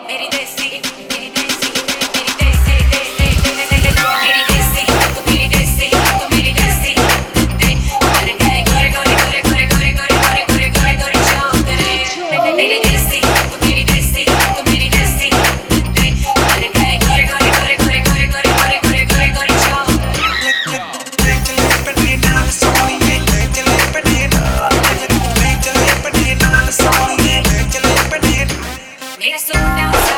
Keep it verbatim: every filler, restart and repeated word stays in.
मेरी देसी मेरी देसी मेरी देसी मेरी देसी तू मेरी देसी तू मेरी देसी गोरे गोरे गोरे गोरे गोरे गोरे गोरे गोरे गोरे गोरे चौकरे मेरी देसी तू मेरी देसी तू मेरी देसी गोरे गोरे गोरे गोरे गोरे गोरे गोरे गोरे गोरे गोरे चौकरे मेरा सुनना